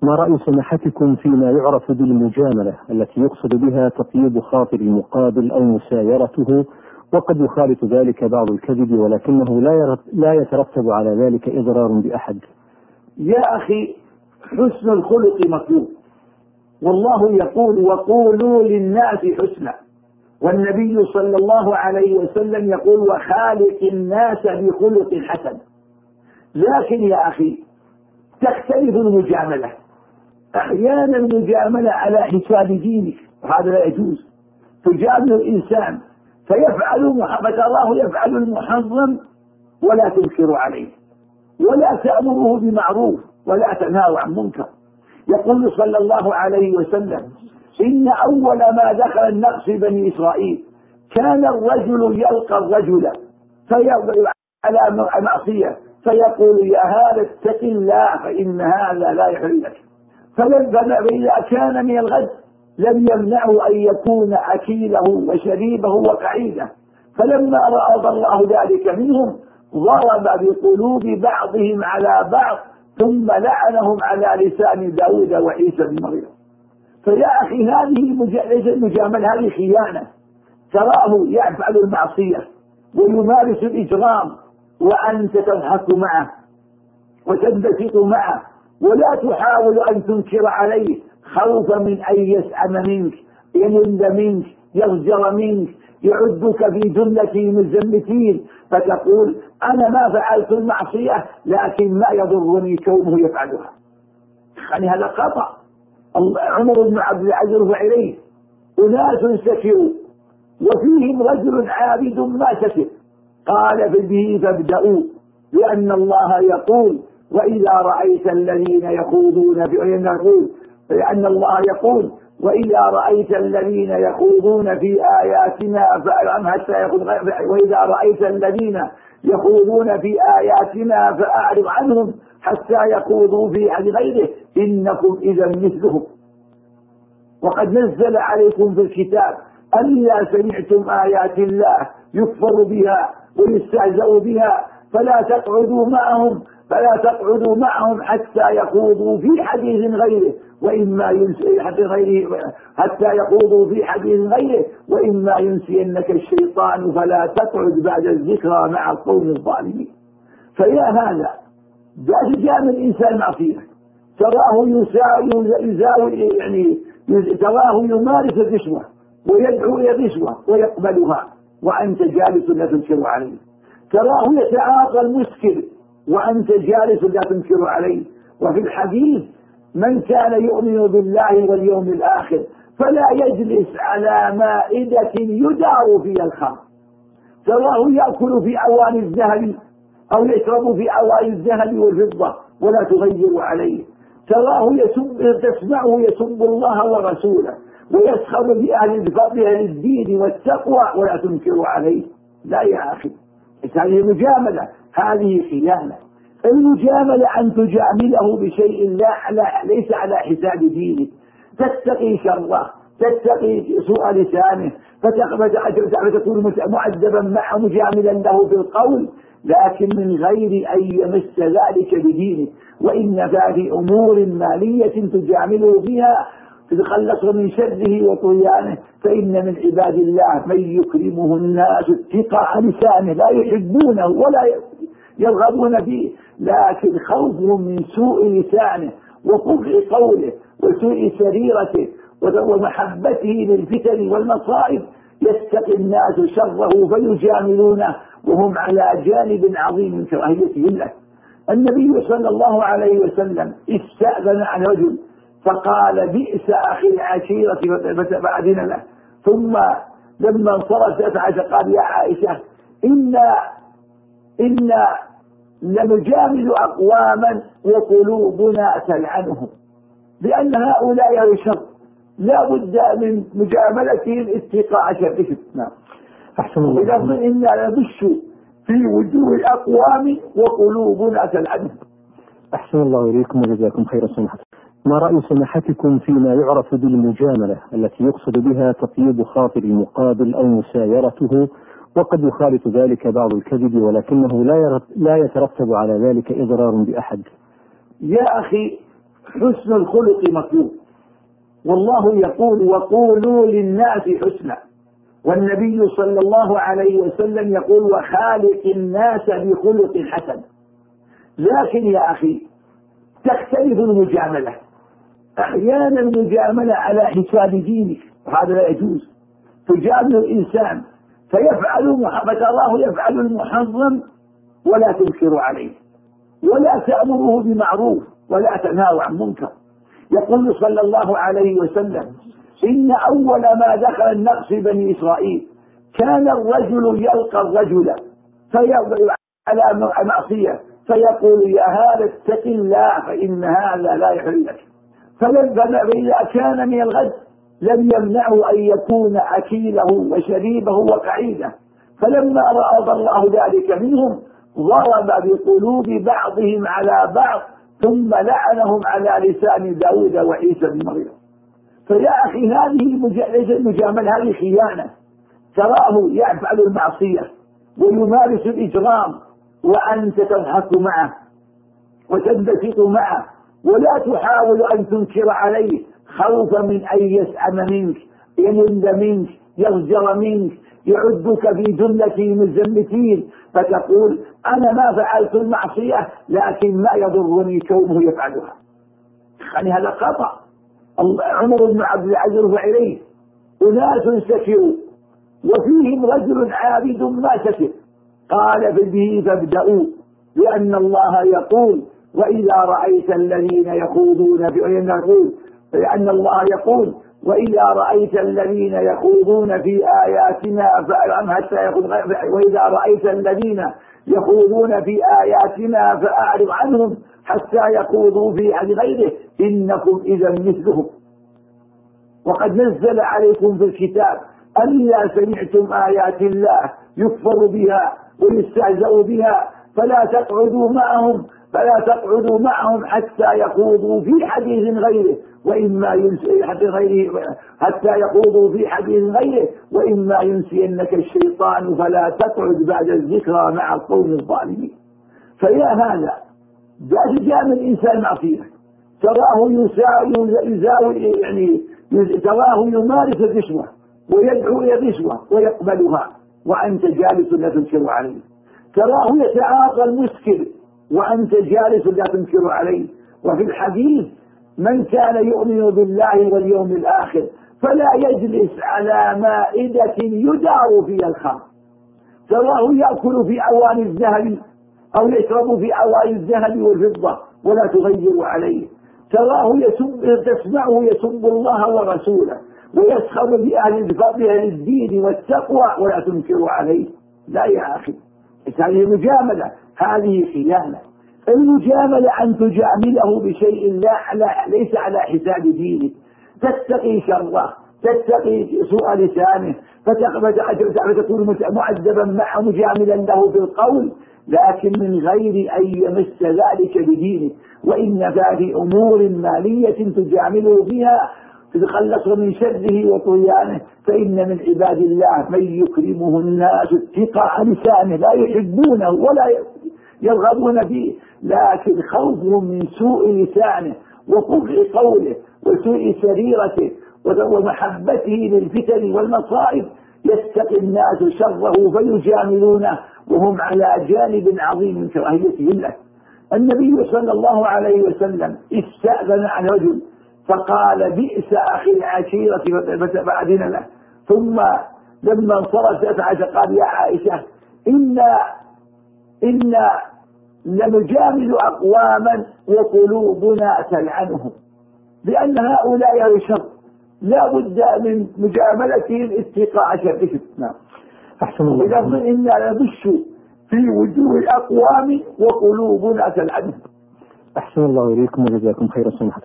ما رأي سماحتكم فيما يعرف بالمجاملة التي يقصد بها تطيب خاطر المقابل أو مسايرته، وقد يخالط ذلك بعض الكذب ولكنه لا يترتب على ذلك إضرار بأحد؟ يا أخي، حسن الخلق مطلوب، والله يقول وقولوا للناس حسنا، والنبي صلى الله عليه وسلم يقول وخالق الناس بخلق حسن. لكن يا أخي تختلف المجاملة، أحيانا المجاملة على حساب دينك وهذا لا يجوز. تجامل الإنسان فتراه يفعل المحرم ولا تنكر عليه ولا تأمره بمعروف ولا تنهاه عن منكر. يقول صلى الله عليه وسلم إن أول ما دخل النقص بني إسرائيل كان الرجل يلقى الرجل على معصية فيقول يا هذا اتق الله فإن هذا لا يحل لك، فإذا كان من الغد لم يمنعه أن يكون أكيله وشريبه وقعيده، فلما رأى الله ذلك منهم ضرب بقلوب بعضهم على بعض ثم لعنهم على لسان داود وعيسى بن مريم. فيا أخي هذه المجاملة هذه خيانة، تراه يفعل المعصية ويمارس الإجرام وأنت تضحك معه وتنبسط معه ولا تحاول أن تنكر عليه خوفا من أن يسأم منك، يمل منك، يغجر منك، يعدك في جملة المزمتين، فتقول أنا ما فعلت المعصية لكن ما يضرني كونه يفعلها. يعني هذا خطأ. عمر بن عبد العزيز رفع إليه أناس سكروا وفيهم رجل عابد ما سكر، قال به فابدأوا، لأن الله يقول وإذا رأيت الذين يخوضون في آياتنا فأعرض عنهم حتى يخوضوا في حديث غيره إنكم إذا مثلهم. وقد نزل عليكم في الكتاب ألا سمعتم آيات الله يكفر بها ويستهزأ بها فلا تقعدوا معهم حتى يخوضوا في حديث غيره وإما ينسينك الشيطان فلا تقعد بعد الذكرى مع القوم الظالمين. فيا هذا تجامل الإنسان معصية، تراه يمارس الرشوة ويدعو إلى الرشوة ويقبلها وأنت جالس لا تنكر عليه، تراه يتعاطى المسكر وأنت جالس لا تنكر عليه. وفي الحديث من كان يؤمن بالله واليوم الآخر فلا يجلس على مائدة يدار فيها الخمر. تراه يأكل في أواني الذهب أو يشرب في أواني الذهب والفضة ولا تغير عليه، تراه تسمعه يسب الله ورسوله ويسخر بأهل الفضل عن الدين والتقوى ولا تنكر عليه. لا يا أخي، هذه مجاملة، هذه خيانة. المجاملة أن تجامله بشيء ليس على حساب دينك، تتقي شره، تتقي سوء لسانه، فتكون مؤدبا معه مجاملا له بالقول لكن من غير أن يمس ذلك بدينه. وإن في أمور مالية تجامله بها تتخلص من شره وطغيانه، فإن من عباد الله من يكرمه الناس اتقاء لسانه، لا يحبونه ولا يرغبون فيه، لكن خوفهم من سوء لسانه وقبح قوله وسوء سريرته ومحبته للفتن والمصائب يتقي الناس شره فيجاملونه وهم على جانب عظيم من كراهيتهم له. النبي صلى الله عليه وسلم استأذن عن رجل فقال بئس أخي العشيرة فأذن له، ثم لما انصرف قال يا عائشة إن لنجامل أقواما وقلوبنا تلعنهم، لأن هؤلاء شر لا بد من مجاملتهم اتقاء شرهم. أحسن الله. إذا إنا نبش في وجوه الأقوام وقلوبنا تلعنهم. أحسن الله إليكم وجزاكم خير سماحة. ما رأي سماحتكم فيما يعرف بالمجاملة التي يقصد بها تطيب خاطر المقابل أو مسايرته، وقد يخالط ذلك بعض الكذب ولكنه لا يترتب على ذلك إضرار بأحد؟ يا أخي، حسن الخلق مطلوب، والله يقول وقولوا للناس حسنا، والنبي صلى الله عليه وسلم يقول وخالق الناس بخلق حسن. لكن يا أخي تختلف المجاملة، أحيانا المجاملة على حساب دينك، وهذا لا يجوز. تجامل الإنسان فتراه يفعل المحرم ولا تنكر عليه، ولا تأمره بمعروف ولا تنهاه عن منكر. يقول صلى الله عليه وسلم إن أول ما دخل النقص في بني إسرائيل كان الرجل يلقى الرجل فيضع على معصية فيقول يا هذا اتق الله فإن هذا لا يحل لك، فإذا كان من الغد لم يمنعه أن يكون أكيله وشريبه وقعيده، فلما رأى الله ذلك منهم ضرب بقلوب بعضهم على بعض ثم لعنهم على لسان داود وعيسى بن مريم. فيا أخي هذه المجاملة، هذه خيانة. تراه يفعل المعصية ويمارس الإجرام وأنت تضحك معه وتنبسط معه ولا تحاول أن تنكر عليه خوفا من أن يسأم منك، يمل منك، يضجر منك، يعدك في جملة المزمتين، فتقول أنا ما فعلت المعصية لكن ما يضرني كونه يفعلها. يعني هذا خطأ. عمر بن عبد العزيز رفع إليه أناس سكروا وفيهم رجل عابد ما سكر، قال به فابدأوا، لأن الله يقول وإذا رأيت الذين يخوضون لأن الله يقول وإذا رأيت الذين يخوضون في آياتنا وإذا رأيت الذين يخوضون في آياتنا فأعرض عنهم حتى يخوضوا في حديث غيره إنكم إذا مثلهم. وقد نزل عليكم في الكتاب أن إذا سمعتم آيات الله يكفر بها ويستهزأ بها فلا تقعدوا معهم حتى يخوضوا في حديث غيره وإما ينسينك الشيطان فلا تقعد بعد الذكرى مع القوم الظالمين. فيا هذا لا تجامل الإنسان معصية، تراه يمارس الرشوة ويدعو إلى الرشوة ويقبلها وأنت جالس لا تنكر عليه، تراه يتعاطى المسكر وأنت جالس لا تنكر عليه. وفي الحديث من كان يؤمن بالله واليوم الآخر فلا يجلس على مائدة يدار فيها الخمر. تراه يأكل في أواني الذهب أو يشرب في أواني الذهب والفضة ولا تغير عليه، تراه تسمعه يسب الله ورسوله ويسخر بأهل الدين والتقوى ولا تنكر عليه. لا يا أخي، هذه مجاملة، هذه خيانة. المجاملة أن تجامله بشيء ليس على حساب دينك، تتقي شره، تتقي سوء لسانه، فتكون مؤدبا معه مجاملا له في القول، لكن من غير أن يمس ذلك بدينه. وإن هذه أمور مالية تجامله بها تتخلص من شره وطغيانه، فإن من عباد الله من يكرمه الناس اتقاء لسانه، لا يحبونه ولا يرغبون فيه، لكن خوفهم من سوء لسانه وقبح قوله وسوء سريرته ومحبته للفتن والمصائب يتقي الناس شره فيجاملونه وهم على جانب عظيم من كراهيتهم له. النبي صلى الله عليه وسلم استأذن عن رجل فقال بئس أخي العشيرة فأذن له، ثم لما انصرف عائشة قال يا عائشة إن لنجامل أقواما وقلوبنا تلعنهم، لأن هؤلاء شر لا بد من مجاملتهم اتقاء شرهم. نعم. أحسن الله. إذا إنا نبش في وجوه الأقوام وقلوبنا تلعنهم. أحسن الله إليكم وجزاكم خير.